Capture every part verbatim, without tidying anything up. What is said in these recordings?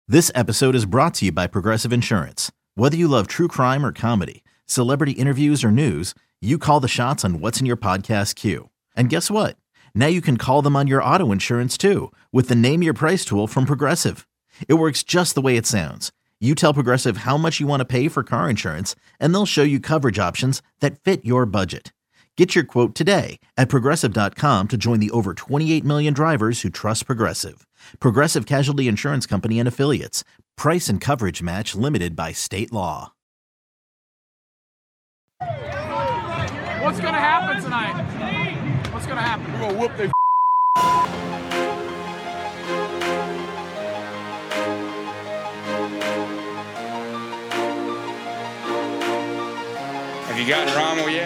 This episode is brought to you by Progressive Insurance. Whether you love true crime or comedy, celebrity interviews or news, you call the shots on what's in your podcast queue. And guess what? Now you can call them on your auto insurance too with the Name Your Price tool from Progressive. It works just the way it sounds. You tell Progressive how much you want to pay for car insurance, and they'll show you coverage options that fit your budget. Get your quote today at progressive dot com to join the over twenty-eight million drivers who trust Progressive. Progressive Casualty Insurance Company and Affiliates. Price and coverage match limited by state law. What's going to happen tonight? What's going to happen? We're going to whoop their Have you gotten Rommel yet?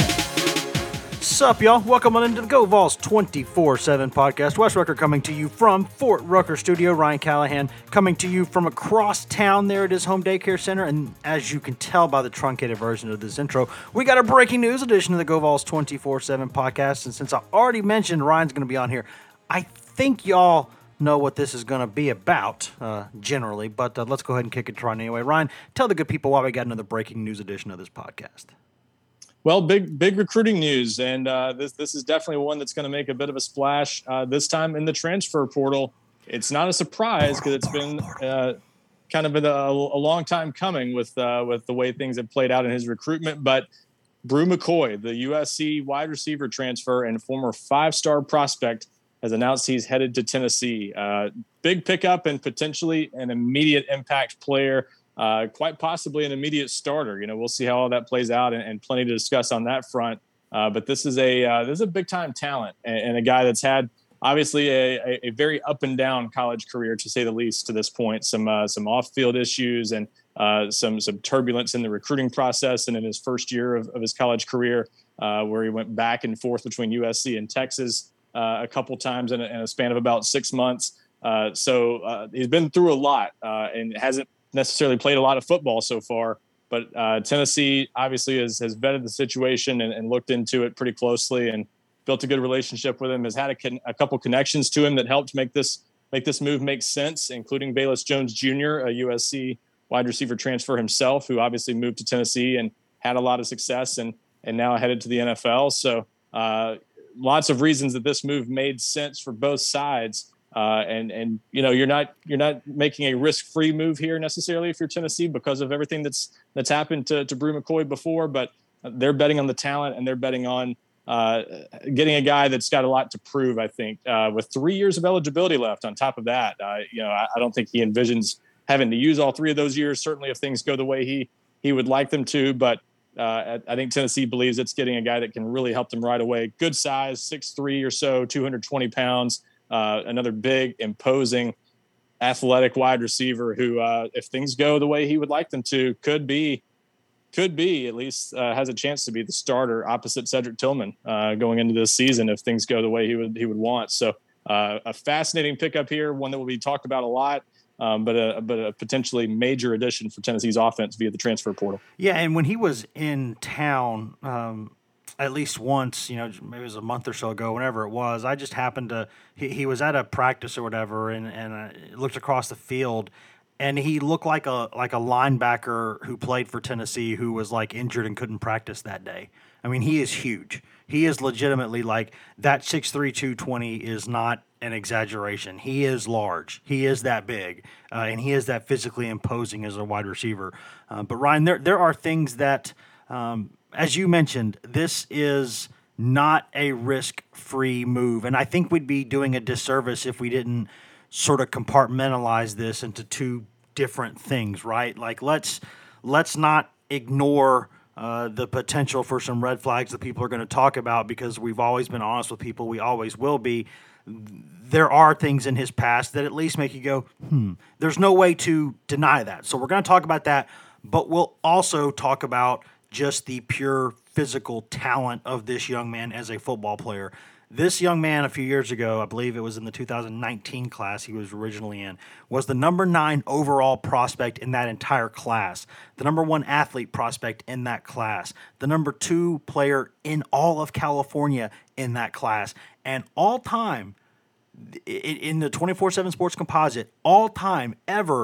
What's up, y'all? Welcome on into the Go Vols twenty-four seven podcast. Wes Rucker coming to you from Fort Rucker Studio. Ryan Callahan coming to you from across town there at his home daycare center. And as you can tell by the truncated version of this intro, we got a breaking news edition of the Go Vols twenty-four seven podcast. And since I already mentioned Ryan's going to be on here, I think y'all know what this is going to be about, uh, generally. But uh, let's go ahead and kick it to Ryan anyway. Ryan, tell the good people why we got another breaking news edition of this podcast. Well, big big recruiting news, and uh, this this is definitely one that's going to make a bit of a splash uh, this time in the transfer portal. It's not a surprise because it's been uh, kind of been a, a long time coming with uh, with the way things have played out in his recruitment. But Bru McCoy, the U S C wide receiver transfer and former five-star prospect, has announced he's headed to Tennessee. Uh, big pickup and potentially an immediate impact player. Uh, quite possibly an immediate starter. You know, we'll see how all that plays out, and, and plenty to discuss on that front. Uh, but this is a uh, this is a big time talent, and, and a guy that's had obviously a, a, a very up and down college career, to say the least. To this point, some uh, some off field issues and uh, some some turbulence in the recruiting process, and in his first year of, of his college career, uh, where he went back and forth between U S C and Texas uh, a couple times in a, in a span of about six months. Uh, so uh, he's been through a lot uh, and hasn't necessarily played a lot of football so far, but uh, Tennessee obviously has, has vetted the situation and, and looked into it pretty closely and built a good relationship with him, has had a, con- a couple connections to him that helped make this make this move make sense, including Bayless Jones Junior, a U S C wide receiver transfer himself, who obviously moved to Tennessee and had a lot of success and, and now headed to the N F L. So uh, lots of reasons that this move made sense for both sides. Uh, and, and, you know, you're not, you're not making a risk-free move here necessarily if you're Tennessee because of everything that's, that's happened to, to Bru McCoy before, but they're betting on the talent and they're betting on uh, getting a guy that's got a lot to prove, I think, uh, with three years of eligibility left on top of that. Uh, you know, I, I don't think he envisions having to use all three of those years, certainly if things go the way he, he would like them to, but uh, I, I think Tennessee believes it's getting a guy that can really help them right away. Good size, six three or so, two hundred twenty pounds. Uh, another big, imposing, athletic wide receiver who, uh, if things go the way he would like them to, could be, could be at least uh, has a chance to be the starter opposite Cedric Tillman uh, going into this season if things go the way he would he would want. So uh, a fascinating pickup here, one that will be talked about a lot, um, but a but a potentially major addition for Tennessee's offense via the transfer portal. Yeah, and when he was in town. Um At least once, you know, maybe it was a month or so ago, whenever it was, I just happened to, he, he was at a practice or whatever, and, and I looked across the field, and he looked like a like a linebacker who played for Tennessee who was, like, injured and couldn't practice that day. I mean, he is huge. He is legitimately, like, that six three, two twenty is not an exaggeration. He is large. He is that big, uh, and he is that physically imposing as a wide receiver. Uh, but, Ryan, there there are things that um, – as you mentioned, this is not a risk-free move, and I think we'd be doing a disservice if we didn't sort of compartmentalize this into two different things, right? Like, let's let's not ignore uh, the potential for some red flags that people are going to talk about because we've always been honest with people. We always will be. There are things in his past that at least make you go, hmm, there's no way to deny that. So we're going to talk about that, but we'll also talk about just the pure physical talent of this young man as a football player. This young man a few years ago, I believe it was in the two thousand nineteen class he was originally in, was the number nine overall prospect in that entire class, the number one athlete prospect in that class, the number two player in all of California in that class, and all time, in the twenty-four seven Sports Composite, all time ever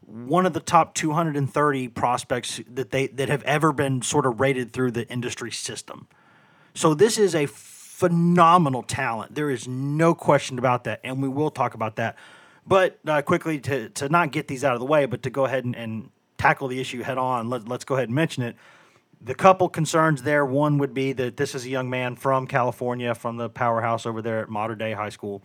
one of the top two hundred thirty prospects that they that have ever been sort of rated through the industry system. So this is a phenomenal talent. There is no question about that, and we will talk about that. But uh, quickly, to, to not get these out of the way, but to go ahead and, and tackle the issue head on, let, let's go ahead and mention it. The couple concerns there, one would be that this is a young man from California, from the powerhouse over there at Mater Dei High School.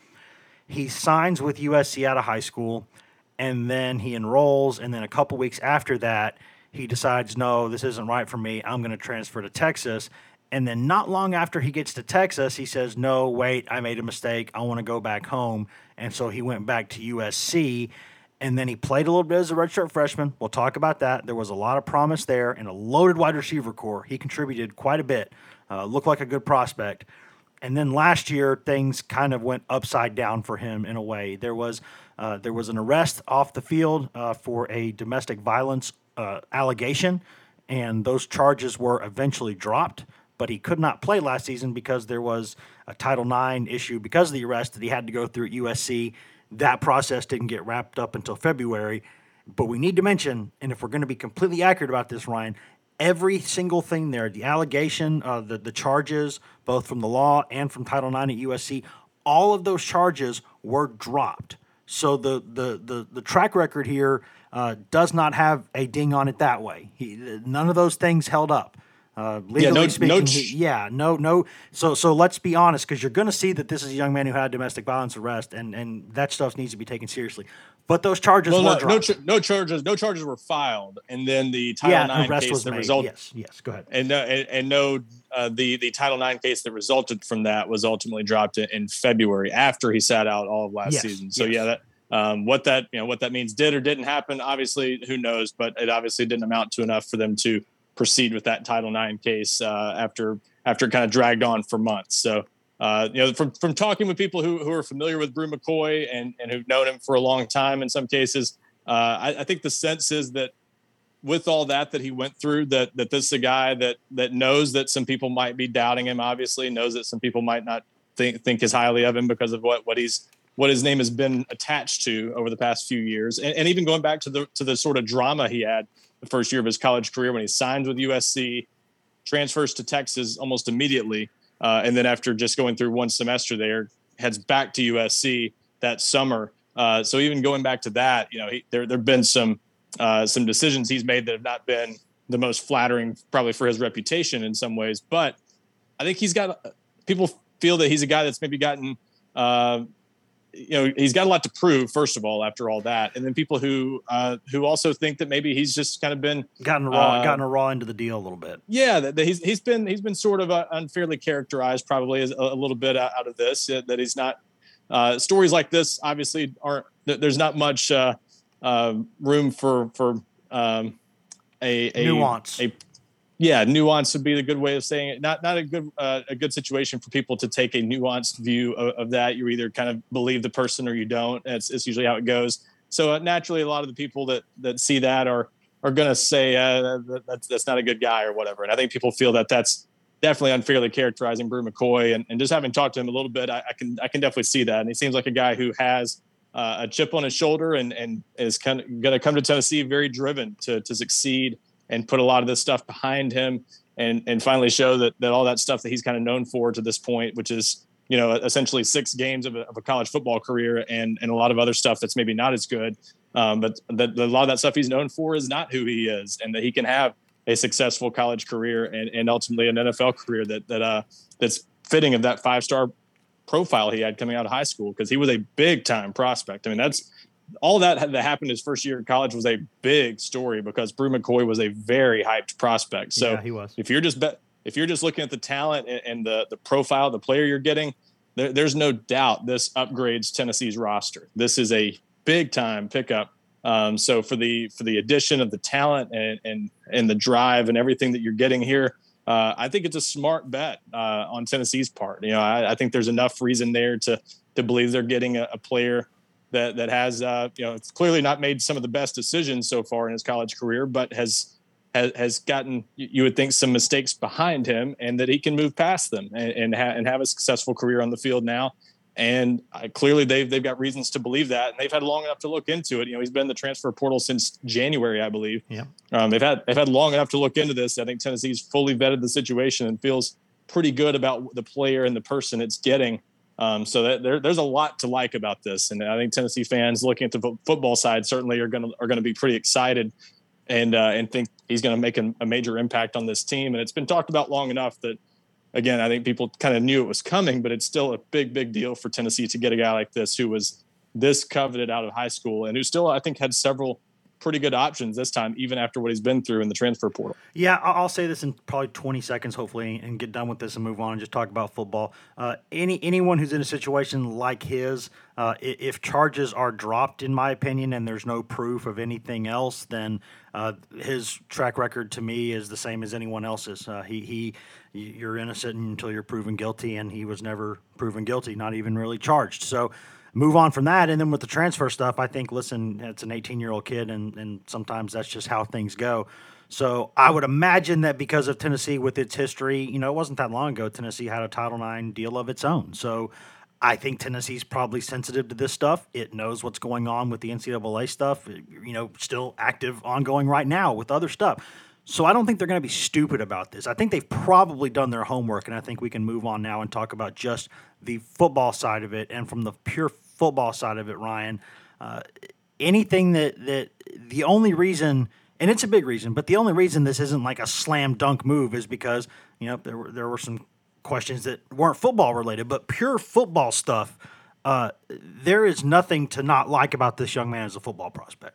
He signs with U S C out of high school, and then he enrolls, and then a couple weeks after that, he decides, no, this isn't right for me. I'm going to transfer to Texas. And then not long after he gets to Texas, he says, no, wait, I made a mistake. I want to go back home. And so he went back to U S C, and then he played a little bit as a redshirt freshman. We'll talk about that. There was a lot of promise there and a loaded wide receiver core. He contributed quite a bit, uh, looked like a good prospect. And then last year, things kind of went upside down for him in a way. There was uh, there was an arrest off the field uh, for a domestic violence uh, allegation, and those charges were eventually dropped. But he could not play last season because there was a Title nine issue because of the arrest that he had to go through at U S C. That process didn't get wrapped up until February. But we need to mention, and if we're going to be completely accurate about this, Ryan, every single thing there, the allegation, uh, the, the charges, both from the law and from Title nine at U S C, all of those charges were dropped. So the the the, the track record here uh, does not have a ding on it that way. He, none of those things held up. Uh, legally yeah, no, speaking, no he, yeah, no, no. So, so let's be honest, because you're going to see that this is a young man who had domestic violence arrest, and, and that stuff needs to be taken seriously. But those charges well, were no, dropped. No, ch- no charges, no charges were filed, and then the Title yeah, nine arrest case was that made. resulted. Yes, yes. Go ahead. And no, and, and no, uh, the the Title nine case that resulted from that was ultimately dropped in, in February after he sat out all of last yes, season. So yes. yeah, that um, what that you know what that means did or didn't happen. Obviously, who knows? But it obviously didn't amount to enough for them to proceed with that Title nine case uh, after after it kind of dragged on for months. So, uh, you know, from from talking with people who who are familiar with Bru McCoy and and who've known him for a long time in some cases, uh, I, I think the sense is that with all that that he went through, that that this is a guy that that knows that some people might be doubting him. Obviously, knows that some people might not think think as highly of him because of what what he's what his name has been attached to over the past few years, and, and even going back to the to the sort of drama he had the first year of his college career when he signed with U S C, transfers to Texas almost immediately, uh, and then after just going through one semester there, heads back to U S C that summer. Uh, so even going back to that, you know, he, there there've been some uh, some decisions he's made that have not been the most flattering, probably for his reputation in some ways. But I think he's got people feel that he's a guy that's maybe gotten. Uh, you know, he's got a lot to prove, first of all, after all that. And then people who uh, who also think that maybe he's just kind of been gotten a raw, uh, gotten a raw into the deal a little bit. Yeah, that, that he's he's been he's been sort of uh, unfairly characterized, probably as a, a little bit out, out of this. Uh, that he's not uh, stories like this obviously aren't. There's not much uh, uh, room for for um, a, a nuance. A, Yeah, nuance would be the good way of saying it. Not not a good uh, a good situation for people to take a nuanced view of, of that. You either kind of believe the person or you don't. It's, it's usually how it goes. So uh, naturally, a lot of the people that, that see that are are going to say uh, that, that's that's not a good guy or whatever. And I think people feel that that's definitely unfairly characterizing Bru McCoy. And, and just having talked to him a little bit, I, I can I can definitely see that. And he seems like a guy who has uh, a chip on his shoulder and and is kind of going to come to Tennessee very driven to to succeed and put a lot of this stuff behind him and, and finally show that, that all that stuff that he's kind of known for to this point, which is, you know, essentially six games of a, of a college football career and, and a lot of other stuff that's maybe not as good. Um, but that a lot of that stuff he's known for is not who he is, and that he can have a successful college career and, and ultimately an N F L career that, that uh, that's fitting of that five-star profile he had coming out of high school. Cause he was a big time prospect. I mean, that's, all that that happened his first year in college was a big story because Bru McCoy was a very hyped prospect. So yeah, he was. if you're just be, if you're just looking at the talent and, and the the profile, the player you're getting, there, there's no doubt this upgrades Tennessee's roster. This is a big time pickup. Um, so for the for the addition of the talent and and and the drive and everything that you're getting here, uh, I think it's a smart bet uh, on Tennessee's part. You know, I, I think there's enough reason there to to believe they're getting a, a player that that has, uh, you know, it's clearly not made some of the best decisions so far in his college career, but has has, has gotten, you would think, some mistakes behind him, and that he can move past them and and, ha- and have a successful career on the field now. And uh, clearly they've, they've got reasons to believe that. And they've had long enough to look into it. You know, he's been in the transfer portal since January, I believe. Yeah. Um, they've had, they've had long enough to look into this. I think Tennessee's fully vetted the situation and feels pretty good about the player and the person it's getting. Um, so that there, there's a lot to like about this. And I think Tennessee fans looking at the fo- football side certainly are going to, are going to be pretty excited and, uh, and think he's going to make a, a major impact on this team. And it's been talked about long enough that, again, I think people kind of knew it was coming, but it's still a big, big deal for Tennessee to get a guy like this who was this coveted out of high school and who still, I think, had several pretty good options this time, even after what he's been through in the transfer portal. Yeah, I'll say this in probably twenty seconds, hopefully, and get done with this and move on and just talk about football. Uh, any anyone who's in a situation like his, uh, if charges are dropped, in my opinion, and there's no proof of anything else, then uh, his track record to me is the same as anyone else's. Uh, he he, you're innocent until you're proven guilty, and he was never proven guilty, not even really charged. So. Move on from that, and then with the transfer stuff, I think, listen, it's an eighteen-year-old kid, and, and sometimes that's just how things go. So I would imagine that because of Tennessee with its history, you know, it wasn't that long ago, Tennessee had a Title nine deal of its own. So I think Tennessee's probably sensitive to this stuff. It knows what's going on with the N C double A stuff, you know, still active, ongoing right now with other stuff. So I don't think they're going to be stupid about this. I think they've probably done their homework, and I think we can move on now and talk about just the football side of it. And from the pure football side of it, Ryan, uh, anything that, that the only reason, and it's a big reason, but the only reason this isn't like a slam dunk move is because, you know, there were, there were some questions that weren't football related, but pure football stuff. Uh, there is nothing to not like about this young man as a football prospect.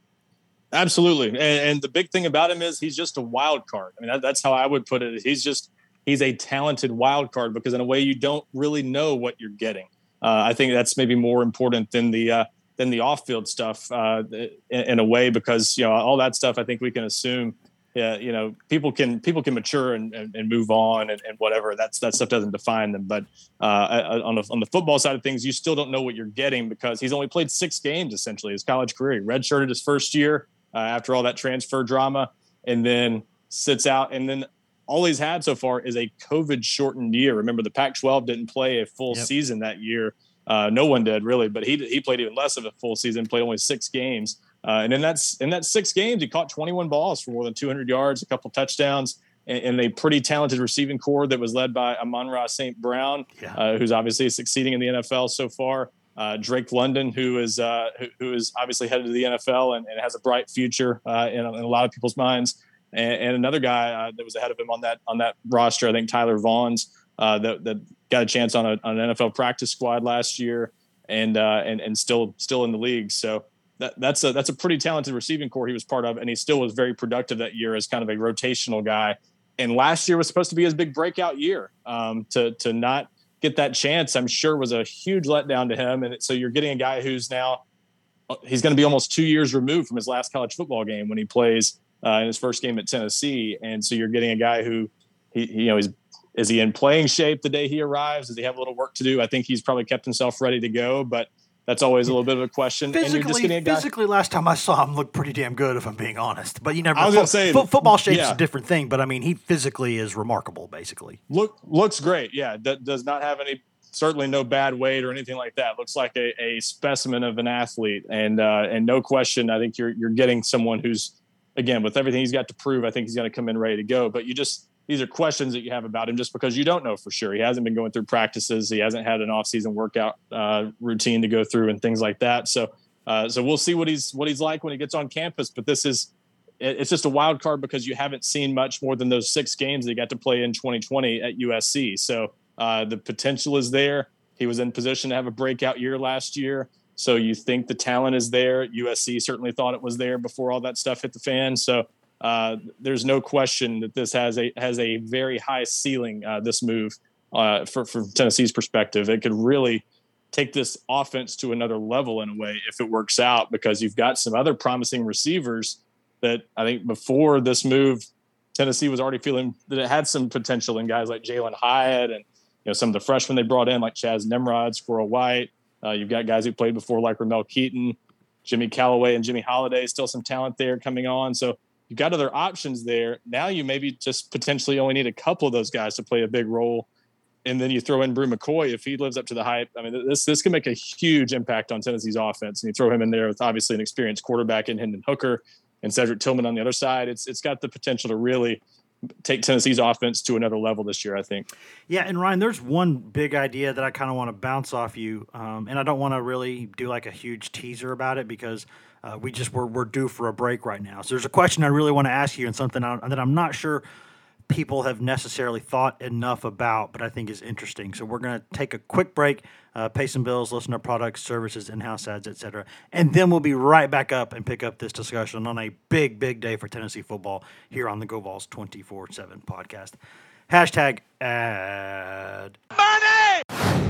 Absolutely. And, and the big thing about him is he's just a wild card. I mean, that, that's how I would put it. He's just, he's a talented wild card because in a way you don't really know what you're getting. Uh, I think that's maybe more important than the, uh, than the off-field stuff uh, in, in a way, because, you know, all that stuff, I think we can assume, yeah, you know, people can, people can mature and, and, and move on and, and whatever. That's, that stuff doesn't define them. But uh, on the, on the football side of things, you still don't know what you're getting because he's only played six games, essentially, his college career. He redshirted his first year. Uh, after all that transfer drama, and then sits out. And then all he's had so far is a COVID-shortened year. Remember, the Pac twelve didn't play a full yep. season that year. Uh, no one did, really, but he he played even less of a full season, played only six games. Uh, and in, that's, in that six games, he caught twenty-one balls for more than two hundred yards, a couple touchdowns, and, and a pretty talented receiving core that was led by Amon-Ra Saint Brown, yeah. uh, who's obviously succeeding in the N F L so far. Uh, Drake London, who is uh, who, who is obviously headed to the N F L and, and has a bright future uh, in, in a lot of people's minds, and, and another guy uh, that was ahead of him on that on that roster, I think Tyler Vaughns, uh, that, that got a chance on, a, on an N F L practice squad last year, and uh, and and still still in the league. So that, that's a that's a pretty talented receiving core he was part of, and he still was very productive that year as kind of a rotational guy. And last year was supposed to be his big breakout year. Um, to to not get that chance, I'm sure, was a huge letdown to him. And so you're getting a guy who's now, he's going to be almost two years removed from his last college football game when he plays uh, in his first game at Tennessee. And so you're getting a guy who, he, you know, he's, is he in playing shape the day he arrives? Does he have a little work to do? I think he's probably kept himself ready to go, but that's always a little bit of a question. Physically, and you're just getting a guy- physically, last time I saw him looked pretty damn good, if I'm being honest. But you never. I was fo- gonna say, fo- football shape's yeah. a different thing. But I mean, he physically is remarkable. Basically, look looks great. Yeah, that does not have any, certainly no bad weight or anything like that. Looks like a, a specimen of an athlete, and uh, and no question, I think you're you're getting someone who's, again, with everything he's got to prove, I think he's going to come in ready to go. But you just, these are questions that you have about him just because you don't know for sure. He hasn't been going through practices. He hasn't had an off-season workout uh, routine to go through and things like that. So, uh, so we'll see what he's what he's like when he gets on campus. But this is, it's just a wild card because you haven't seen much more than those six games that he got to play in twenty twenty at U S C. So uh, the potential is there. He was in position to have a breakout year last year. So you think the talent is there. U S C certainly thought it was there before all that stuff hit the fan. So uh, there's no question that this has a has a very high ceiling, uh, this move uh, for, for Tennessee's perspective. It could really take this offense to another level in a way if it works out, because you've got some other promising receivers that I think before this move, Tennessee was already feeling that it had some potential in guys like Jalen Hyatt and, you know, some of the freshmen they brought in like Chaz Nimrod, Squirrel White. Uh, you've got guys who played before like Ramel Keaton, Jimmy Callaway, and Jimmy Holiday. Still some talent there coming on. So you've got other options there. Now you maybe just potentially only need a couple of those guys to play a big role and then you throw in Brew McCoy, if he lives up to the hype, I mean, this this can make a huge impact on Tennessee's offense. And you throw him in there with obviously an experienced quarterback in Hendon Hooker and Cedric Tillman on the other side. It's it's got the potential to really take Tennessee's offense to another level this year, I think. Yeah, and Ryan, there's one big idea that I kind of want to bounce off you, um, and I don't want to really do like a huge teaser about it because uh, we just we're we're due for a break right now. So there's a question I really want to ask you, and something I, that I'm not sure people have necessarily thought enough about, but I think is interesting. So we're going to take a quick break, uh, pay some bills, listen to products, services, in-house ads, et cetera. And then we'll be right back up and pick up this discussion on a big, big day for Tennessee football here on the Go Vols twenty-four seven podcast. Hashtag ad. Money!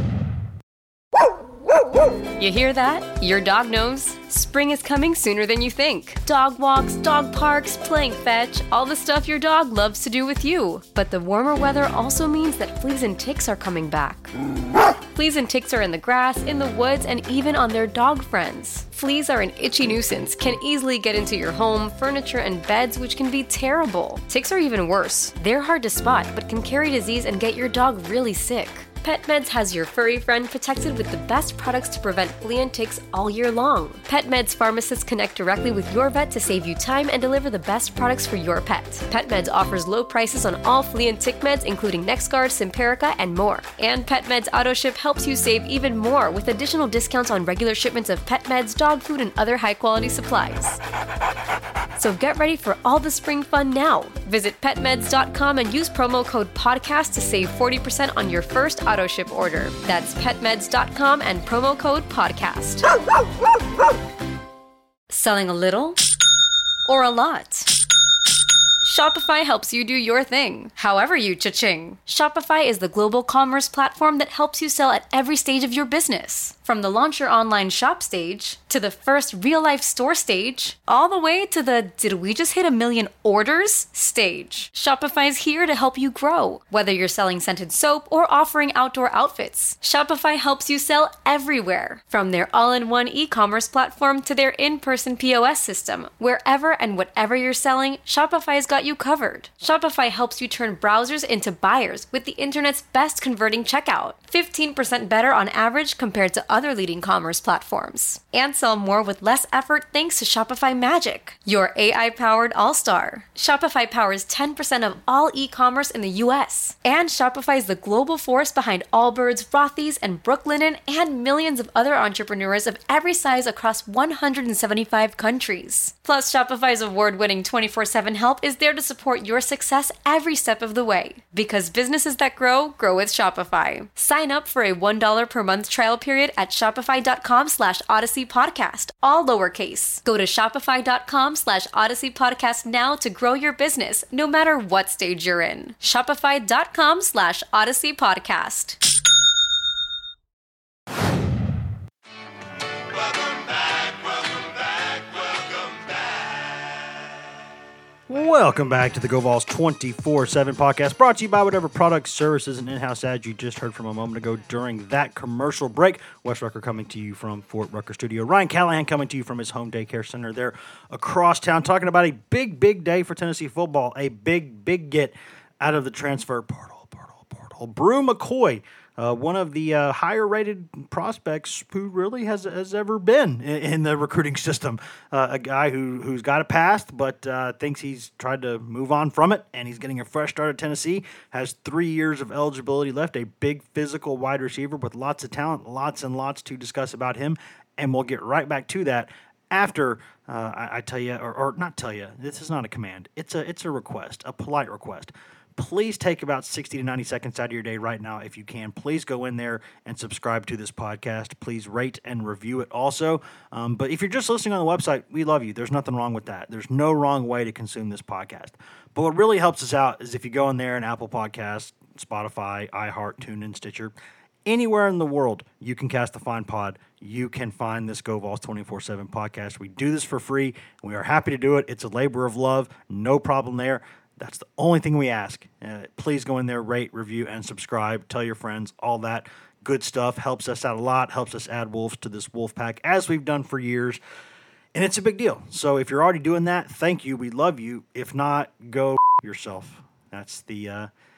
You hear that? Your dog knows. Spring is coming sooner than you think. Dog walks, dog parks, playing fetch, all the stuff your dog loves to do with you. But the warmer weather also means that fleas and ticks are coming back. Fleas and ticks are in the grass, in the woods, and even on their dog friends. Fleas are an itchy nuisance, can easily get into your home, furniture, and beds, which can be terrible. Ticks are even worse. They're hard to spot, but can carry disease and get your dog really sick. PetMeds has your furry friend protected with the best products to prevent flea and ticks all year long. PetMeds pharmacists connect directly with your vet to save you time and deliver the best products for your pet. PetMeds offers low prices on all flea and tick meds, including NexGard, Simparica, and more. And PetMeds AutoShip helps you save even more with additional discounts on regular shipments of pet meds, dog food, and other high-quality supplies. So get ready for all the spring fun now. Visit pet meds dot com and use promo code podcast to save forty percent on your first auto ship order. That's pet meds dot com and promo code podcast. Selling a little or a lot? Shopify helps you do your thing, however you cha-ching. Shopify is the global commerce platform that helps you sell at every stage of your business. From the launch your online shop stage, to the first real-life store stage, all the way to the did we just hit a million orders stage. Shopify is here to help you grow. Whether you're selling scented soap or offering outdoor outfits, Shopify helps you sell everywhere. From their all-in-one e-commerce platform to their in-person P O S system, wherever and whatever you're selling, Shopify's got you covered. Shopify helps you turn browsers into buyers with the internet's best converting checkout. fifteen percent better on average compared to other leading commerce platforms. And sell more with less effort thanks to Shopify Magic, your A I-powered all-star. Shopify powers ten percent of all e-commerce in the U S. And Shopify is the global force behind Allbirds, Rothy's, and Brooklinen, and millions of other entrepreneurs of every size across one hundred seventy-five countries. Plus, Shopify's award-winning twenty-four seven help is there to support your success every step of the way. Because businesses that grow, grow with Shopify. Sign up for a one dollar per month trial period at shopify.com slash Odyssey Podcast, all lowercase. Go to shopify.com slash Odyssey Podcast now to grow your business, no matter what stage you're in. Shopify.com slash Odyssey Podcast. Welcome back to the Go Vols twenty-four seven podcast, brought to you by whatever products, services, and in-house ads you just heard from a moment ago during that commercial break. Wes Rucker coming to you from Fort Rucker Studio. Ryan Callahan coming to you from his home daycare center there across town, talking about a big, big day for Tennessee football, a big, big get out of the transfer portal, portal, portal. Brew McCoy, Uh, one of the uh, higher-rated prospects who really has has ever been in, in the recruiting system. Uh, a guy who, who's got a past, but uh, thinks he's tried to move on from it, and he's getting a fresh start at Tennessee, has three years of eligibility left, a big physical wide receiver with lots of talent, lots and lots to discuss about him, and we'll get right back to that after uh, I, I tell you, or, or not tell you, this is not a command. It's a it's a request, a polite request. Please take about sixty to ninety seconds out of your day right now if you can. Please go in there and subscribe to this podcast. Please rate and review it also. Um, but if you're just listening on the website, we love you. There's nothing wrong with that. There's no wrong way to consume this podcast. But what really helps us out is if you go in there and Apple Podcasts, Spotify, iHeart, TuneIn, Stitcher, anywhere in the world you can cast the Find Pod, you can find this Go Vols twenty-four seven podcast. We do this for free. And we are happy to do it. It's a labor of love. No problem there. That's the only thing we ask. Uh, please go in there, rate, review, and subscribe. Tell your friends. All that good stuff helps us out a lot, helps us add wolves to this wolf pack, as we've done for years. And it's a big deal. So if you're already doing that, thank you. We love you. If not, go yourself. That's the uh,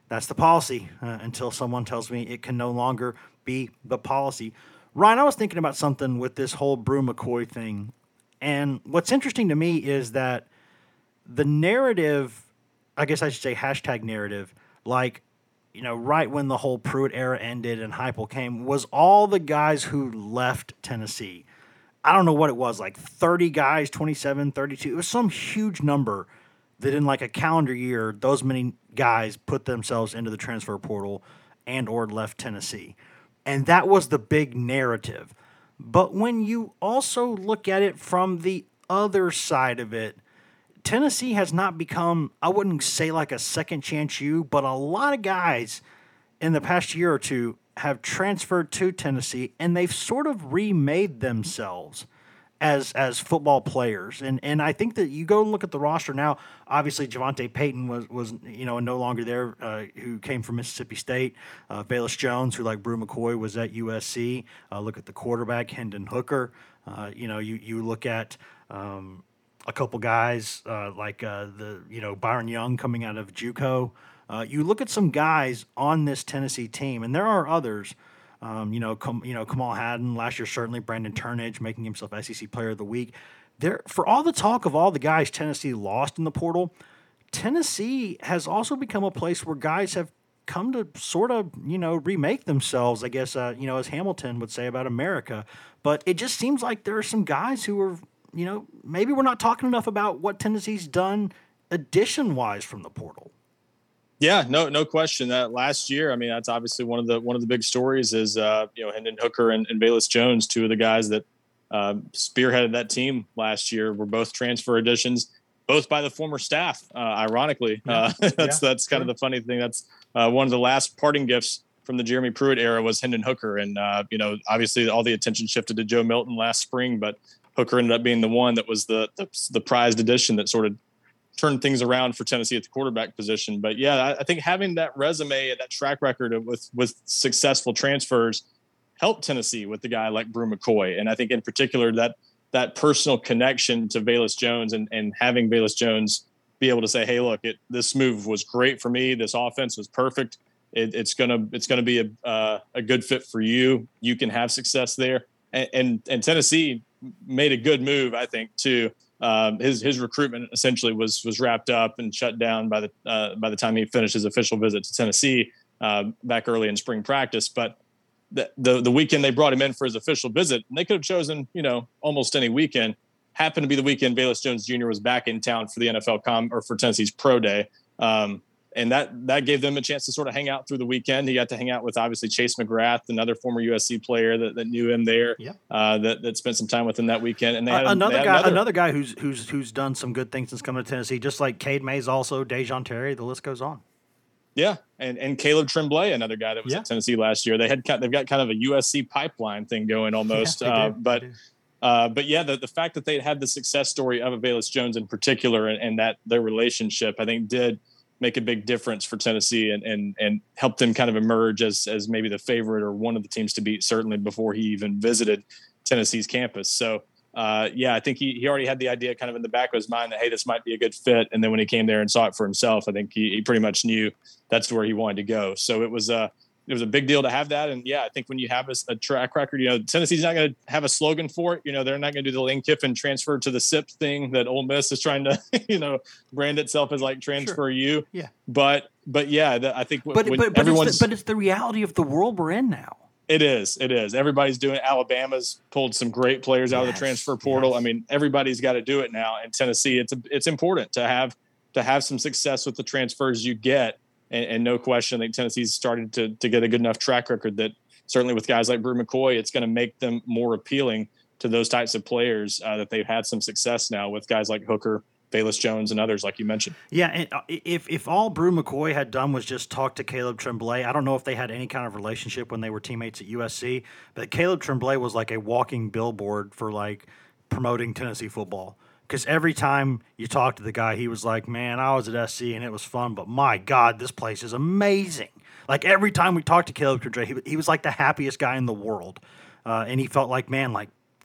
That's the policy uh, until someone tells me it can no longer be the policy. Ryan, I was thinking about something with this whole Bru McCoy thing. And what's interesting to me is that the narrative, I guess I should say hashtag narrative, like, you know, right when the whole Pruitt era ended and Heupel came, was all the guys who left Tennessee. I don't know what it was, like thirty guys, twenty-seven, thirty-two. It was some huge number that in like a calendar year, those many guys put themselves into the transfer portal and or left Tennessee. And that was the big narrative. But when you also look at it from the other side of it, Tennessee has not become, I wouldn't say like a second chance U, but a lot of guys in the past year or two have transferred to Tennessee, and they've sort of remade themselves as as football players. And and I think that you go and look at the roster now, obviously Javonte Payton was, was you know, no longer there, uh, who came from Mississippi State. Uh, Bayless Jones, who like Bru McCoy was at U S C. Uh, look at the quarterback, Hendon Hooker. Uh, you know, you, you look at um, a couple guys uh, like uh, the, you know, Byron Young coming out of JUCO. Uh, you look at some guys on this Tennessee team, and there are others. Um, you know, Com- you know, Kamal Haddon last year, certainly Brandon Turnage making himself S E C Player of the Week. There, for all the talk of all the guys Tennessee lost in the portal, Tennessee has also become a place where guys have come to sort of, you know, remake themselves, I guess, uh, you know, as Hamilton would say about America. But it just seems like there are some guys who are, you know, maybe we're not talking enough about what Tennessee's done addition-wise from the portal. Yeah, no, no question. That last year, I mean, that's obviously one of the one of the big stories is uh, you know, Hendon Hooker and, and Bayless Jones, two of the guys that uh, spearheaded that team last year, were both transfer additions, both by the former staff. Uh, ironically, yeah. uh, that's yeah, that's kind sure. of the funny thing. That's uh, one of the last parting gifts from the Jeremy Pruitt era was Hendon Hooker, and uh, you know, obviously all the attention shifted to Joe Milton last spring, but Hooker ended up being the one that was the the, the prized addition that sort of turned things around for Tennessee at the quarterback position. But yeah, I, I think having that resume and that track record of, with, with successful transfers helped Tennessee with the guy like Bru McCoy. And I think in particular that, that personal connection to Bayless Jones and, and having Bayless Jones be able to say, hey, look, it, this move was great for me. This offense was perfect. It, it's going to, it's going to be a, uh, a good fit for you. You can have success there. And, and, and Tennessee made a good move, I think, too. Um, his his recruitment essentially was was wrapped up and shut down by the uh, by the time he finished his official visit to Tennessee uh, back early in spring practice. But the, the the weekend they brought him in for his official visit, and they could have chosen, you know, almost any weekend. Happened to be the weekend Bayless Jones Junior was back in town for the N F L com or for Tennessee's pro day, um, and that that gave them a chance to sort of hang out through the weekend. He got to hang out with obviously Chase McGrath, another former U S C player that, that knew him there, yeah. uh, that that spent some time with him that weekend. And they had uh, another they had guy, another, another guy who's who's who's done some good things since coming to Tennessee, just like Cade Mays, also Dejon Terry. The list goes on. Yeah, and and Caleb Tremblay, another guy that was yeah. at Tennessee last year. They had they've got kind of a U S C pipeline thing going almost, yeah, uh, do, but. Uh, but yeah, the, the fact that they had the success story of Bayless Jones in particular, and, and that their relationship, I think, did make a big difference for Tennessee and and and helped them kind of emerge as as maybe the favorite or one of the teams to beat, certainly before he even visited Tennessee's campus. So uh, yeah, I think he he already had the idea kind of in the back of his mind that, hey, this might be a good fit. And then when he came there and saw it for himself, I think he, he pretty much knew that's where he wanted to go. So it was a it was a big deal to have that. And yeah, I think when you have a, a track record, you know, Tennessee's not going to have a slogan for it. You know, they're not going to do the Lane Kiffin transfer to the S I P thing that Ole Miss is trying to, you know, brand itself as like transfer sure. you. Yeah. But, but yeah, the, I think w- but, when but, but, everyone's, it's the, but it's the reality of the world we're in now. It is. It is. Everybody's doing it. Alabama's pulled some great players yes. out of the transfer portal. Yes. I mean, everybody's got to do it now. And Tennessee, it's a, it's important to have, to have some success with the transfers you get. And, and no question, I think Tennessee's started to to get a good enough track record that certainly with guys like Bru McCoy, it's going to make them more appealing to those types of players uh, that they've had some success now with guys like Hooker, Bayless Jones, and others like you mentioned. Yeah, and if if all Bru McCoy had done was just talk to Caleb Tremblay, I don't know if they had any kind of relationship when they were teammates at U S C, but Caleb Tremblay was like a walking billboard for like promoting Tennessee football. Because every time you talk to the guy, he was like, man, I was at S C and it was fun, but my God, this place is amazing. Like every time we talked to Caleb Tremblay, he, he was like the happiest guy in the world. Uh, and he felt like, man, like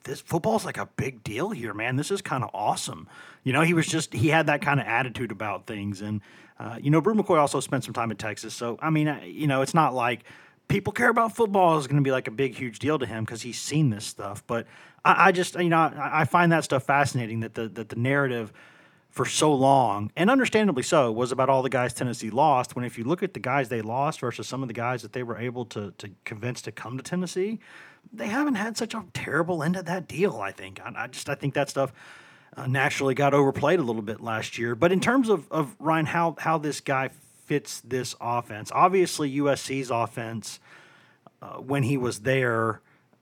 this football's like a big deal here, man. This is kind of awesome. You know, he was just, he had that kind of attitude about things. And, uh, you know, Brew McCoy also spent some time in Texas. So, I mean, you know, it's not like people care about football is going to be like a big, huge deal to him because he's seen this stuff. But I, I just, you know, I, I find that stuff fascinating that the, that the narrative for so long, and understandably so, was about all the guys Tennessee lost, when if you look at the guys they lost versus some of the guys that they were able to to convince to come to Tennessee, they haven't had such a terrible end of that deal, I think. I, I just I think that stuff uh, naturally got overplayed a little bit last year. But in terms of, of Ryan, how, how this guy fits this offense, obviously U S C's offense, uh, when he was there,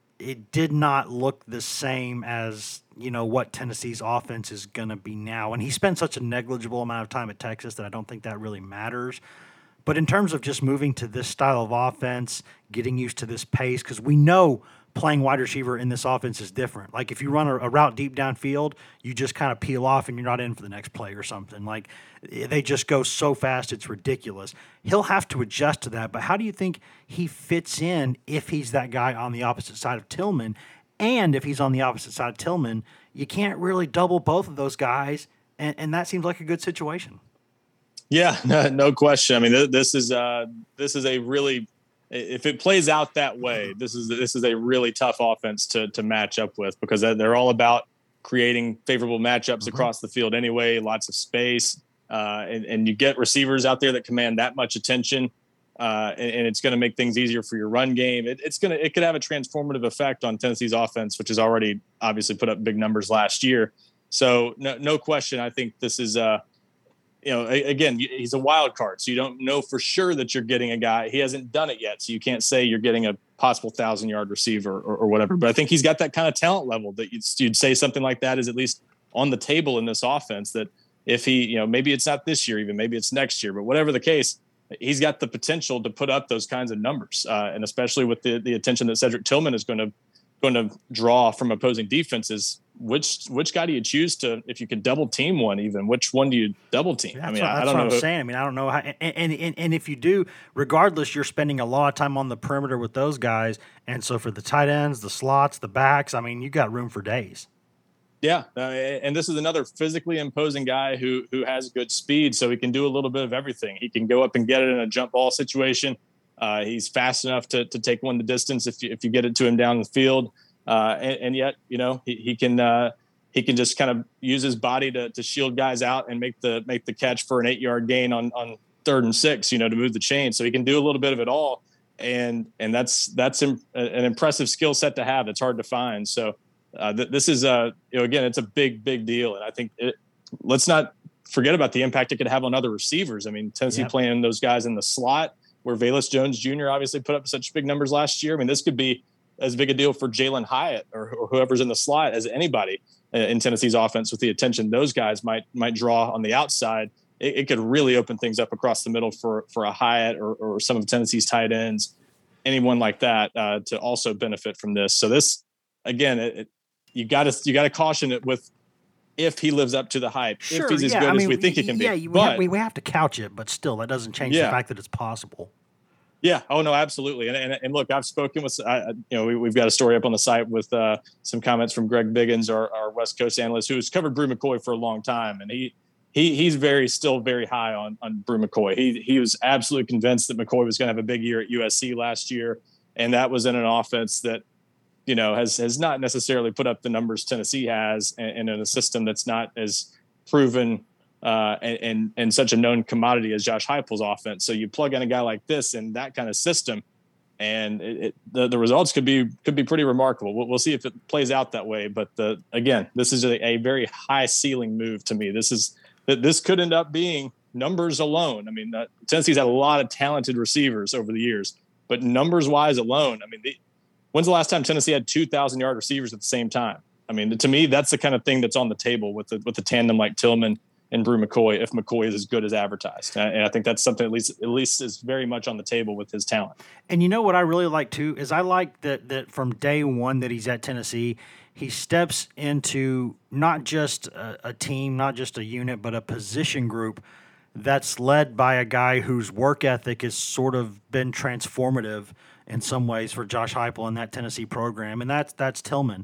it did not look the same as, you know, what Tennessee's offense is going to be now. And he spent such a negligible amount of time at Texas that I don't think that really matters. But in terms of just moving to this style of offense, getting used to this pace, because we know playing wide receiver in this offense is different. Like if you run a, a route deep downfield, you just kind of peel off and you're not in for the next play or something. Like they just go so fast, it's ridiculous. He'll have to adjust to that. But how do you think he fits in if he's that guy on the opposite side of Tillman? And if he's on the opposite side of Tillman, you can't really double both of those guys. And, and that seems like a good situation. Yeah, no, no question. I mean, th- this is uh, this is a really, if it plays out that way, this is this is a really tough offense to to match up with, because they're all about creating favorable matchups mm-hmm. across the field anyway, lots of space, uh, and, and you get receivers out there that command that much attention, uh, and, and it's going to make things easier for your run game. It, it's going to it could have a transformative effect on Tennessee's offense, which has already obviously put up big numbers last year. So no, no question, I think this is uh, you know, again, he's a wild card, so you don't know for sure that you're getting a guy. He hasn't done it yet, so you can't say you're getting a possible thousand-yard receiver or, or whatever. But I think he's got that kind of talent level that you'd, you'd say something like that is at least on the table in this offense, that if he, you know, maybe it's not this year even, maybe it's next year, but whatever the case, he's got the potential to put up those kinds of numbers, uh, and especially with the, the attention that Cedric Tillman is going to going to draw from opposing defenses. Which which guy do you choose to, if you could double team one even, which one do you double team? That's I mean, what, that's I don't what know I'm who, saying. I mean, I don't know how, and, and, and, and if you do, regardless, you're spending a lot of time on the perimeter with those guys. And so for the tight ends, the slots, the backs, I mean, you got room for days. Yeah. Uh, and this is another physically imposing guy who, who has good speed. So he can do a little bit of everything. He can go up and get it in a jump ball situation. Uh, he's fast enough to, to take one the distance if you, if you get it to him down the field. Uh, and, and yet, you know, he, he can, uh, he can just kind of use his body to, to shield guys out and make the, make the catch for an eight yard gain on, on third and six, you know, to move the chain. So he can do a little bit of it all. And, and that's, that's an impressive skill set to have. It's hard to find. So uh, th- this is a, you know, again, it's a big, big deal. And I think it, let's not forget about the impact it could have on other receivers. I mean, Tennessee yep. playing those guys in the slot where Velus Jones Junior obviously put up such big numbers last year. I mean, this could be as big a deal for Jalen Hyatt or, or whoever's in the slot as anybody in Tennessee's offense, with the attention those guys might might draw on the outside. It, it could really open things up across the middle for for a Hyatt or, or some of Tennessee's tight ends, anyone like that, uh, to also benefit from this. So this, again, it, it, you got to you got to caution it with if he lives up to the hype, sure, if he's as yeah, good I mean, as we think he can yeah, be. We, but, have, we, we have to couch it, but still, that doesn't change yeah. the fact that it's possible. Yeah. Oh no, absolutely. And and, and look, I've spoken with, uh, you know, we, we've got a story up on the site with uh, some comments from Greg Biggins, our, our West Coast analyst, who has covered Brew McCoy for a long time, and he he he's very still very high on on Brew McCoy. He he was absolutely convinced that McCoy was going to have a big year at U S C last year, and that was in an offense that, you know, has has not necessarily put up the numbers Tennessee has, and, and in a system that's not as proven uh, and, and and such a known commodity as Josh Heupel's offense. So you plug in a guy like this in that kind of system, and it, it, the the results could be could be pretty remarkable. We'll, we'll see if it plays out that way. But the again, this is a, a very high ceiling move to me. This is that this could end up being numbers alone. I mean, uh, Tennessee's had a lot of talented receivers over the years, but numbers wise alone, I mean, the, when's the last time Tennessee had two thousand yard receivers at the same time? I mean, to me, that's the kind of thing that's on the table with the with the tandem like Tillman and Brew McCoy, if McCoy is as good as advertised. And I think that's something at least at least is very much on the table with his talent. And you know what I really like too is I like that that from day one that he's at Tennessee, he steps into not just a, a team, not just a unit, but a position group that's led by a guy whose work ethic has sort of been transformative in some ways for Josh Heupel and that Tennessee program, and that's that's Tillman.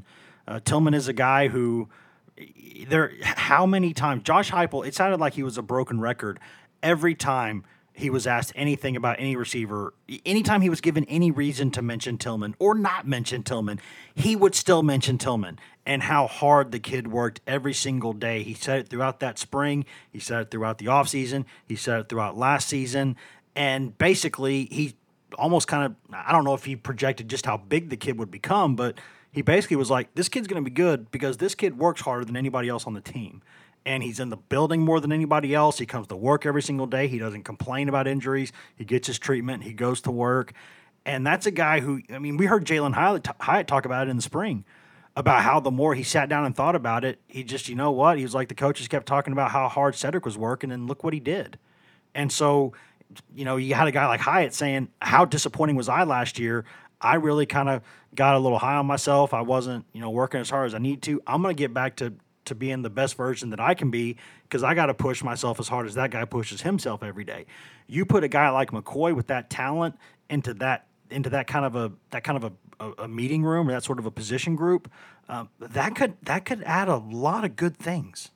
Uh, Tillman is a guy who there. How many times Josh Heupel? It sounded like he was a broken record every time he was asked anything about any receiver. Anytime he was given any reason to mention Tillman or not mention Tillman, he would still mention Tillman and how hard the kid worked every single day. He said it throughout that spring. He said it throughout the offseason. He said it throughout last season. And basically, he almost kind of, I don't know if he projected just how big the kid would become, but he basically was like, this kid's going to be good because this kid works harder than anybody else on the team. And he's in the building more than anybody else. He comes to work every single day. He doesn't complain about injuries. He gets his treatment. He goes to work. And that's a guy who, I mean, we heard Jalen Hyatt, Hyatt talk about it in the spring, about how the more he sat down and thought about it, he just, you know what? He was like, the coaches kept talking about how hard Cedric was working, and look what he did. And so, you know, you had a guy like Hyatt saying, how disappointing was I last year? I really kind of got a little high on myself. I wasn't, you know, working as hard as I need to. I'm going to get back to to being the best version that I can be because I got to push myself as hard as that guy pushes himself every day. You put a guy like McCoy with that talent into that into that kind of a that kind of a, a, a meeting room or that sort of a position group, um, that could that could add a lot of good things.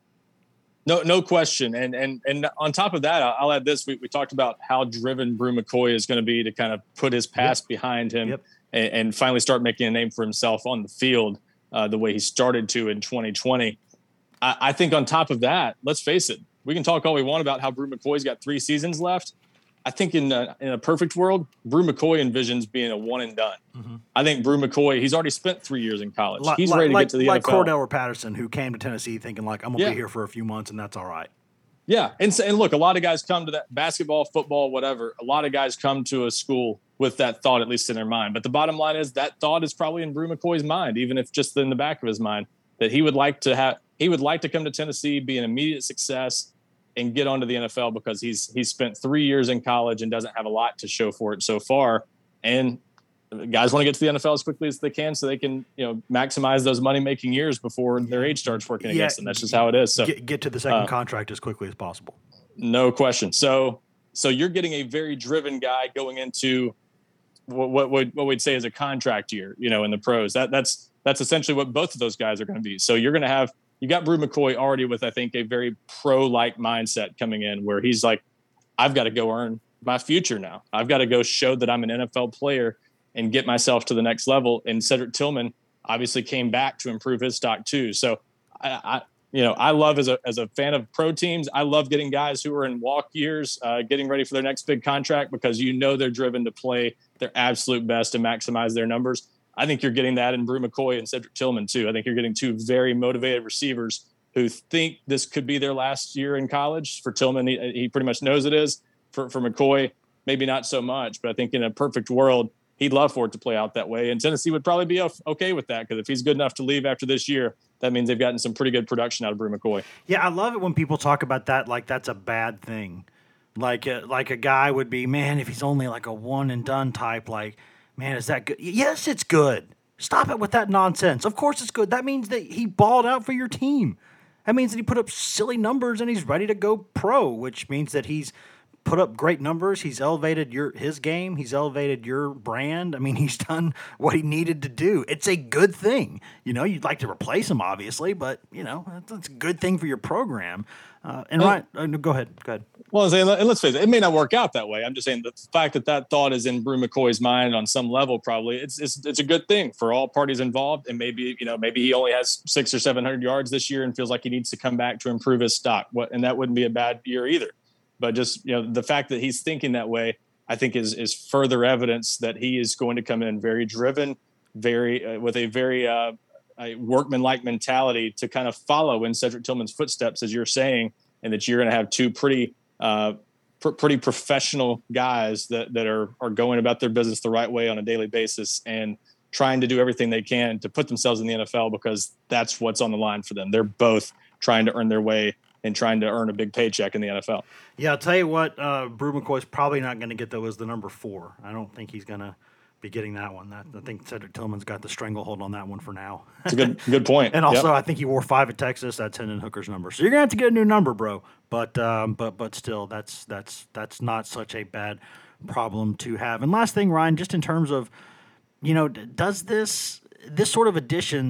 No, no question. And and and on top of that, I'll add this: we, we talked about how driven Brew McCoy is going to be to kind of put his past yep. behind him yep. and, and finally start making a name for himself on the field. Uh, the way he started to in twenty twenty. I, I think on top of that, let's face it, we can talk all we want about how Brew McCoy's got three seasons left. I think in a, in a perfect world, Brew McCoy envisions being a one and done. Mm-hmm. I think Brew McCoy, he's already spent three years in college. Like, he's ready to like, get to the like N F L. Like Cordell Patterson, who came to Tennessee thinking like, I'm going to yeah. be here for a few months and that's all right. Yeah. And, so, and look, a lot of guys come to that basketball, football, whatever. A lot of guys come to a school with that thought, at least in their mind. But the bottom line is that thought is probably in Brew McCoy's mind, even if just in the back of his mind, that he would like to have, he would like to come to Tennessee, be an immediate success, and get onto the N F L because he's he's spent three years in college and doesn't have a lot to show for it so far. And guys want to get to the N F L as quickly as they can so they can, you know, maximize those money making years before their age starts working yeah, against them. That's just how it is. So get, get to the second uh, contract as quickly as possible. No question. So so you're getting a very driven guy going into what what what, what we'd say is a contract year, you know, in the pros. That that's that's essentially what both of those guys are going to be. So you're going to have you got Brew McCoy already with, I think, a very pro-like mindset coming in where he's like, I've got to go earn my future now. I've got to go show that I'm an N F L player and get myself to the next level. And Cedric Tillman obviously came back to improve his stock too. So I, I you know, I love as a, as a fan of pro teams, I love getting guys who are in walk years, uh, getting ready for their next big contract because you know they're driven to play their absolute best to maximize their numbers. I think you're getting that in Brew McCoy and Cedric Tillman too. I think you're getting two very motivated receivers who think this could be their last year in college. For Tillman, he, he pretty much knows it is. For, for McCoy, maybe not so much, but I think in a perfect world, he'd love for it to play out that way. And Tennessee would probably be okay with that because if he's good enough to leave after this year, that means they've gotten some pretty good production out of Brew McCoy. Yeah, I love it when people talk about that like that's a bad thing. Like a, like a guy would be, man, if he's only like a one and done type, like, man, is that good? Yes, it's good. Stop it with that nonsense. Of course it's good. That means that he balled out for your team. That means that he put up silly numbers and he's ready to go pro, which means that he's put up great numbers. He's elevated your his game. He's elevated your brand. I mean, he's done what he needed to do. It's a good thing. You know, you'd like to replace him, obviously, but, you know, that's a good thing for your program. Uh, and well, right, uh, go ahead. Go ahead. Well, I'm saying, and let's face it, it may not work out that way. I'm just saying the fact that that thought is in Brew McCoy's mind on some level, probably it's it's it's a good thing for all parties involved. And maybe, you know, maybe he only has six or seven hundred yards this year and feels like he needs to come back to improve his stock. What, and that wouldn't be a bad year either. But just, you know, the fact that he's thinking that way, I think is is further evidence that he is going to come in very driven, very uh, with a very uh, a workman-like mentality to kind of follow in Cedric Tillman's footsteps, as you're saying, and that you're going to have two pretty uh, pr- pretty professional guys that that are are going about their business the right way on a daily basis and trying to do everything they can to put themselves in the N F L because that's what's on the line for them. They're both trying to earn their way and trying to earn a big paycheck in the N F L. Yeah, I'll tell you what, uh, Brew McCoy's probably not going to get, though, is the number four. I don't think he's going to be getting that one. That, I think Cedric Tillman's got the stranglehold on that one for now. It's a good good point. And also, yep. I think he wore five at Texas. That's Hendon Hooker's number. So you're going to have to get a new number, bro. But um, but but still, that's that's that's not such a bad problem to have. And last thing, Ryan, just in terms of, you know, does this this sort of addition,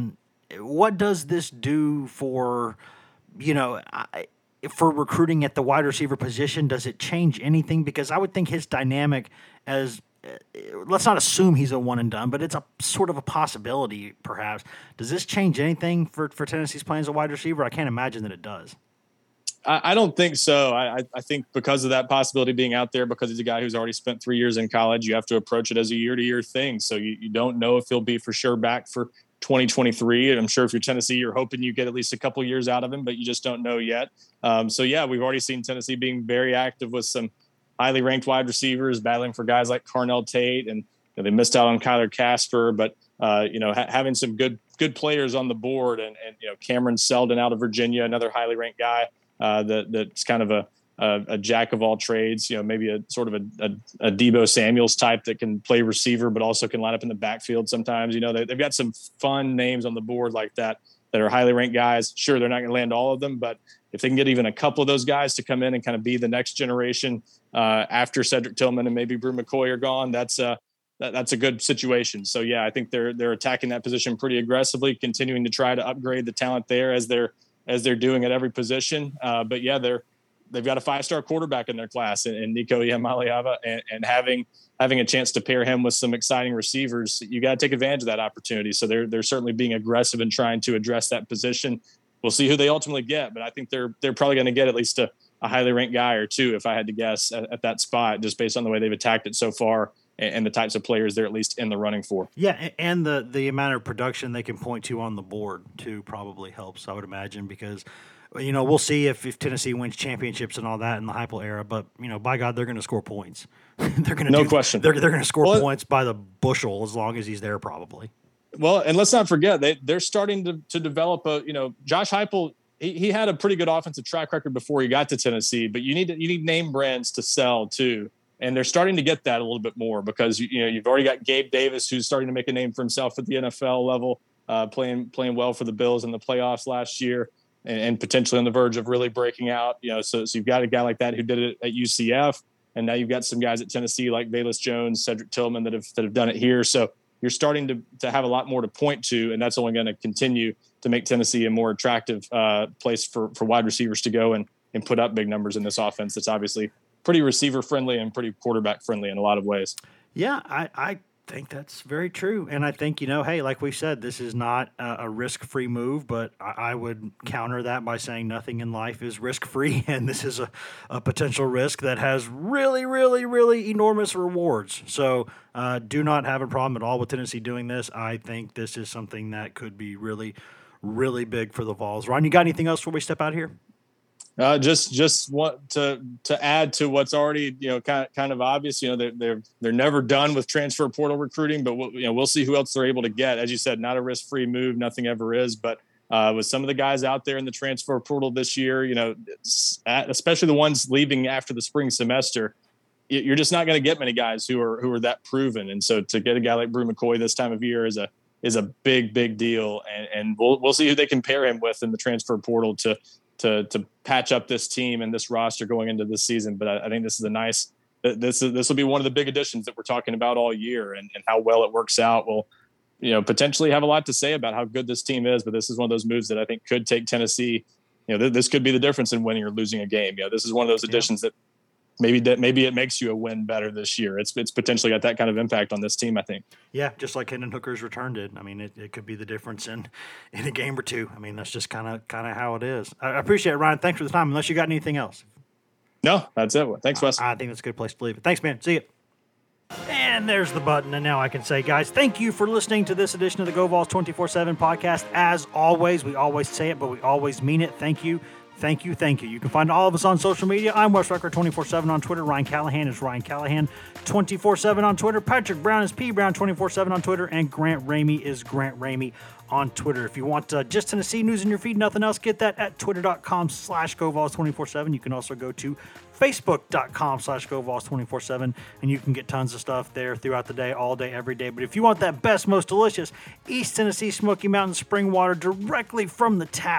what does this do for, you know, I, for recruiting at the wide receiver position? Does it change anything? Because I would think his dynamic as, uh, let's not assume he's a one and done, but it's a sort of a possibility perhaps. Does this change anything for, for Tennessee's playing as a wide receiver? I can't imagine that it does. I, I don't think so. I, I think because of that possibility being out there, because he's a guy who's already spent three years in college, you have to approach it as a year-to-year thing. So you, you don't know if he'll be for sure back for twenty twenty-three. And I'm sure if you're Tennessee, you're hoping you get at least a couple years out of him, but you just don't know yet. Um, so, yeah, we've already seen Tennessee being very active with some highly ranked wide receivers, battling for guys like Carnell Tate. And you know, they missed out on Kyler Casper, but, uh, you know, ha- having some good good players on the board. And, and, you know, Cameron Seldon out of Virginia, another highly ranked guy uh, that that's kind of a, a, a jack of all trades, you know, maybe a sort of a, a, a Deebo Samuels type that can play receiver, but also can line up in the backfield sometimes. You know, they, they've got some fun names on the board like that that are highly ranked guys. Sure, they're not going to land all of them, but if they can get even a couple of those guys to come in and kind of be the next generation uh, after Cedric Tillman and maybe Brew McCoy are gone, that's a, that, that's a good situation. So, yeah, I think they're they're attacking that position pretty aggressively, continuing to try to upgrade the talent there as they're as they're doing at every position. Uh, but, yeah, they're they've got a five-star quarterback in their class in, in Nico Iamaleava, and, and having having a chance to pair him with some exciting receivers, you got to take advantage of that opportunity. So they're they're certainly being aggressive in trying to address that position. We'll see who they ultimately get, but I think they're they're probably going to get at least a, a highly ranked guy or two, if I had to guess, at, at that spot, just based on the way they've attacked it so far and, and the types of players they're at least in the running for. Yeah, and the the amount of production they can point to on the board too probably helps, I would imagine, because you know, we'll see if, if Tennessee wins championships and all that in the Heupel era, but you know, by God, they're going to score points. they're going to no do, question. They're they're going to score well, points by the bushel as long as he's there, probably. Well, and let's not forget they they're starting to to develop a you know Josh Heupel. He, he had a pretty good offensive track record before he got to Tennessee, but you need to, you need name brands to sell too, and they're starting to get that a little bit more because you know you've already got Gabe Davis, who's starting to make a name for himself at the N F L level, uh, playing playing well for the Bills in the playoffs last year. And potentially on the verge of really breaking out, you know, so, so you've got a guy like that who did it at U C F, and now you've got some guys at Tennessee like Velus Jones, Cedric Tillman that have that have done it here. So you're starting to to have a lot more to point to, and that's only going to continue to make Tennessee a more attractive uh, place for for wide receivers to go and and put up big numbers in this offense. That's obviously pretty receiver friendly and pretty quarterback friendly in a lot of ways. Yeah, I. I... think that's very true. And I think, you know, hey, like we said, this is not a, a risk-free move, but I, I would counter that by saying nothing in life is risk-free. And this is a, a potential risk that has really, really, really enormous rewards. So uh, do not have a problem at all with Tennessee doing this. I think this is something that could be really, really big for the Vols. Ron, you got anything else before we step out here? Uh, just just want to to add to what's already you know kind of, kind of obvious. You know they're they're they're never done with transfer portal recruiting, but we'll, you know we'll see who else they're able to get. As you said, not a risk free move. Nothing ever is. But uh, with some of the guys out there in the transfer portal this year, you know, especially the ones leaving after the spring semester, you're just not going to get many guys who are who are that proven. And so to get a guy like Brew McCoy this time of year is a is a big big deal. And, and we'll we'll see who they can pair him with in the transfer portal to. to to patch up this team and this roster going into this season. But I, I think this is a nice, this is, this will be one of the big additions that we're talking about all year, and, and how well it works out will, you know, potentially have a lot to say about how good this team is. But this is one of those moves that I think could take Tennessee, you know, th- this could be the difference in winning or losing a game. You know, this is one of those additions yeah. that maybe that maybe it makes you a win better this year. It's it's potentially got that kind of impact on this team, I think. Yeah, just like Hendon Hooker's return did. I mean, it, it could be the difference in, in a game or two. I mean, that's just kind of kind of how it is. I appreciate it, Ryan. Thanks for the time. Unless you got anything else. No, that's it. Thanks, Wes. I, I think that's a good place to leave it. Thanks, man. See you. And there's the button. And now I can say, guys, thank you for listening to this edition of the Go Vols twenty-four seven podcast. As always, we always say it, but we always mean it. Thank you. Thank you, thank you. You can find all of us on social media. I'm Wes Rucker twenty-four seven on Twitter. Ryan Callahan is Ryan Callahan twenty-four seven on Twitter. Patrick Brown is P Brown twenty-four seven on Twitter. And Grant Ramey is Grant Ramey on Twitter. If you want uh, just Tennessee news in your feed, nothing else, get that at twitter.com slash GoVols247. You can also go to facebook.com slash GoVols247, and you can get tons of stuff there throughout the day, all day, every day. But if you want that best, most delicious East Tennessee Smoky Mountain spring water directly from the tap,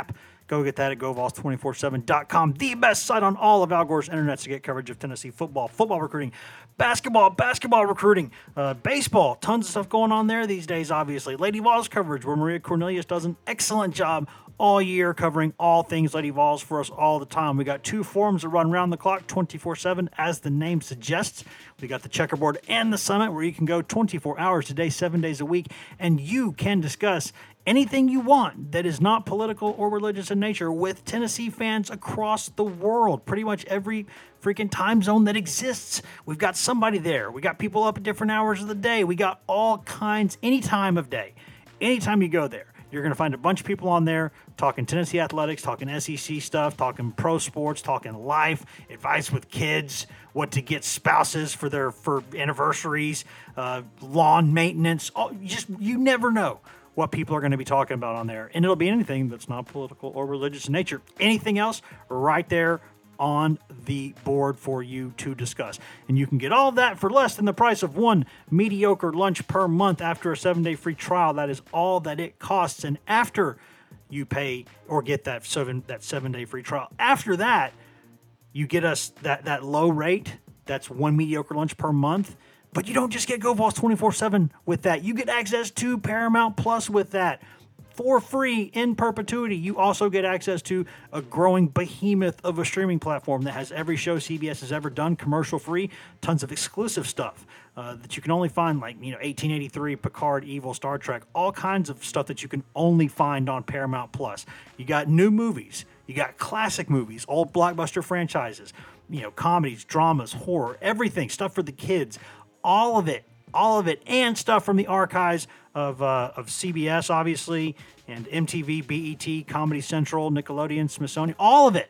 Go get that at go vols two four seven dot com, the best site on all of Al Gore's internet to get coverage of Tennessee football, football recruiting, basketball, basketball recruiting, uh, baseball. Tons of stuff going on there these days, obviously. Lady Vols coverage, where Maria Cornelius does an excellent job all year covering all things Lady Vols for us all the time. We got two forums that run around the clock twenty-four seven, as the name suggests. We got the Checkerboard and the Summit, where you can go twenty-four hours a day, seven days a week, and you can discuss anything you want that is not political or religious in nature with Tennessee fans across the world. Pretty much every freaking time zone that exists, we've got somebody there. We got people up at different hours of the day. We got all kinds, any time of day. Anytime you go there, you're going to find a bunch of people on there talking Tennessee athletics, talking S E C stuff, talking pro sports, talking life, advice with kids, what to get spouses for their for anniversaries, uh, lawn maintenance. All, just you never know what people are going to be talking about on there. And it'll be anything that's not political or religious in nature. Anything else, right there on the board for you to discuss. And you can get all of that for less than the price of one mediocre lunch per month after a seven-day free trial. That is all that it costs. And after you pay or get that seven that seven-day free trial, after that, you get us that, that low rate. That's one mediocre lunch per month. But you don't just get Go Vols twenty-four seven with that. You get access to Paramount Plus with that for free in perpetuity. You also get access to a growing behemoth of a streaming platform that has every show C B S has ever done, commercial free, tons of exclusive stuff uh, that you can only find, like, you know, eighteen eighty-three, Picard, Evil, Star Trek, all kinds of stuff that you can only find on Paramount Plus. You got new movies. You got classic movies, old blockbuster franchises, you know, comedies, dramas, horror, everything, stuff for the kids. All of it, all of it, and stuff from the archives of uh, of C B S, obviously, and M T V, B E T, Comedy Central, Nickelodeon, Smithsonian, all of it,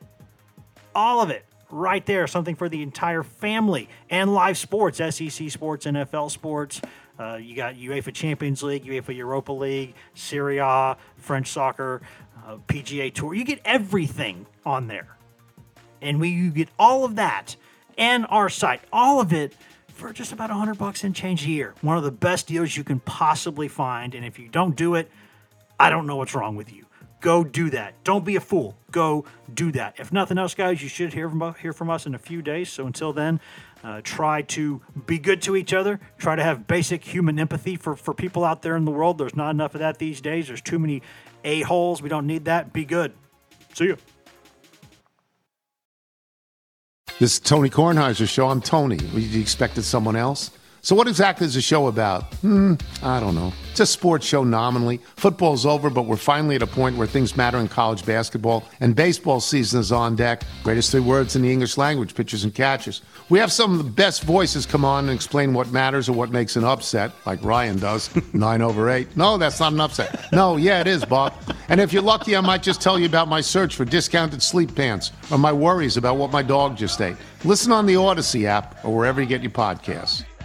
all of it, right there. Something for the entire family. And live sports, S E C sports, N F L sports. Uh, you got UEFA Champions League, UEFA Europa League, Serie A, French soccer, uh, P G A Tour. You get everything on there. And we you get all of that and our site, all of it, for just about one hundred bucks and change a year. One of the best deals you can possibly find. And if you don't do it, I don't know what's wrong with you. Go do that. Don't be a fool. Go do that. If nothing else, guys, you should hear from, hear from us in a few days. So until then, uh, try to be good to each other. Try to have basic human empathy for, for people out there in the world. There's not enough of that these days. There's too many a-holes. We don't need that. Be good. See you. This is Tony Kornheiser's show. I'm Tony. You expected someone else? So what exactly is the show about? Hmm, I don't know. It's a sports show nominally. Football's over, but we're finally at a point where things matter in college basketball, and baseball season is on deck. Greatest three words in the English language, pitchers and catchers. We have some of the best voices come on and explain what matters or what makes an upset, like Ryan does, nine over eight. No, that's not an upset. No, yeah, it is, Bob. And if you're lucky, I might just tell you about my search for discounted sleep pants or my worries about what my dog just ate. Listen on the Odyssey app or wherever you get your podcasts.